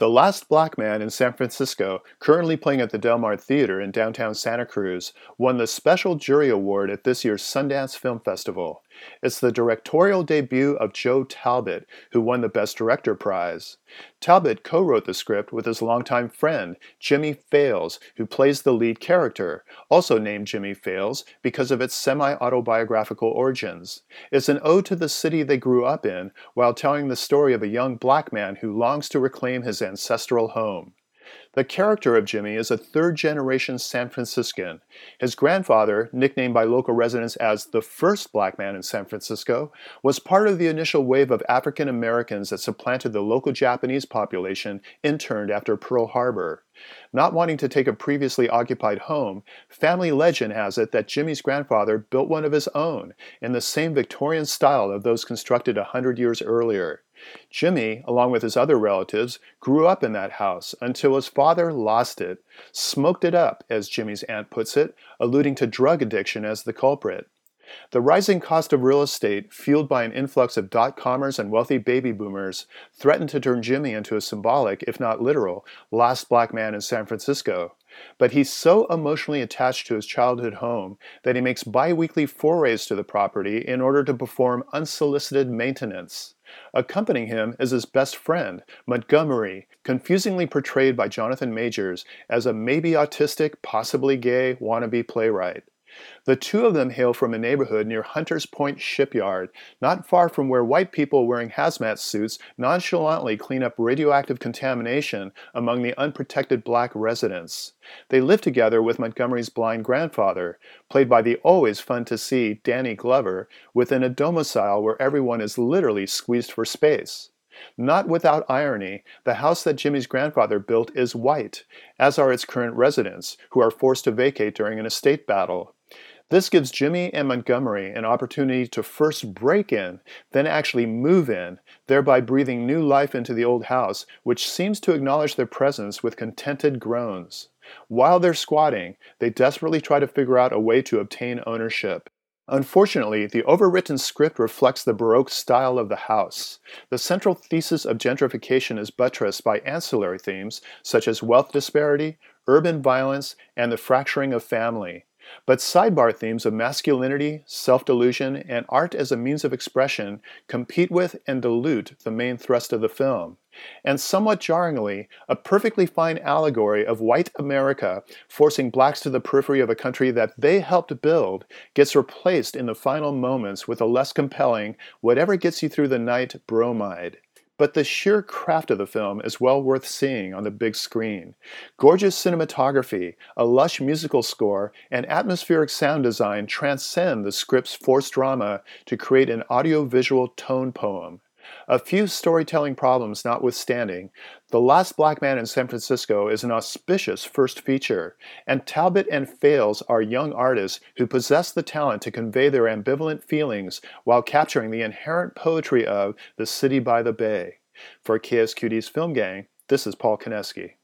The Last Black Man in San Francisco, currently playing at the Del Mar Theater in downtown Santa Cruz, won the Special Jury Award at this year's Sundance Film Festival. It's the directorial debut of Joe Talbot, who won the Best Director prize. Talbot co-wrote the script with his longtime friend, Jimmy Fails, who plays the lead character, also named Jimmy Fails because of its semi-autobiographical origins. It's an ode to the city they grew up in, while telling the story of a young black man who longs to reclaim his ancestral home. The character of Jimmy is a third-generation San Franciscan. His grandfather, nicknamed by local residents as the first black man in San Francisco, was part of the initial wave of African Americans that supplanted the local Japanese population interned after Pearl Harbor. Not wanting to take a previously occupied home, family legend has it that Jimmy's grandfather built one of his own, in the same Victorian style of those constructed 100 years earlier. Jimmy, along with his other relatives, grew up in that house until his father lost it, smoked it up, as Jimmy's aunt puts it, alluding to drug addiction as the culprit. The rising cost of real estate, fueled by an influx of dot-commers and wealthy baby boomers, threatened to turn Jimmy into a symbolic, if not literal, last black man in San Francisco. But he's so emotionally attached to his childhood home that he makes bi-weekly forays to the property in order to perform unsolicited maintenance. Accompanying him is his best friend, Montgomery, confusingly portrayed by Jonathan Majors as a maybe autistic, possibly gay wannabe playwright. The two of them hail from a neighborhood near Hunters Point Shipyard, not far from where white people wearing hazmat suits nonchalantly clean up radioactive contamination among the unprotected black residents. They live together with Montgomery's blind grandfather, played by the always fun-to-see Danny Glover, within a domicile where everyone is literally squeezed for space. Not without irony, the house that Jimmy's grandfather built is white, as are its current residents, who are forced to vacate during an estate battle. This gives Jimmy and Montgomery an opportunity to first break in, then actually move in, thereby breathing new life into the old house, which seems to acknowledge their presence with contented groans. While they're squatting, they desperately try to figure out a way to obtain ownership. Unfortunately, the overwritten script reflects the Baroque style of the house. The central thesis of gentrification is buttressed by ancillary themes such as wealth disparity, urban violence, and the fracturing of family. But sidebar themes of masculinity, self-delusion, and art as a means of expression compete with and dilute the main thrust of the film. And somewhat jarringly, a perfectly fine allegory of white America forcing blacks to the periphery of a country that they helped build gets replaced in the final moments with a less compelling, whatever gets you through the night bromide. But the sheer craft of the film is well worth seeing on the big screen. Gorgeous cinematography, a lush musical score, and atmospheric sound design transcend the script's forced drama to create an audiovisual tone poem. A few storytelling problems notwithstanding, The Last Black Man in San Francisco is an auspicious first feature, and Talbot and Fails are young artists who possess the talent to convey their ambivalent feelings while capturing the inherent poetry of the city by the bay. For KSQD's Film Gang, this is Paul Koneski.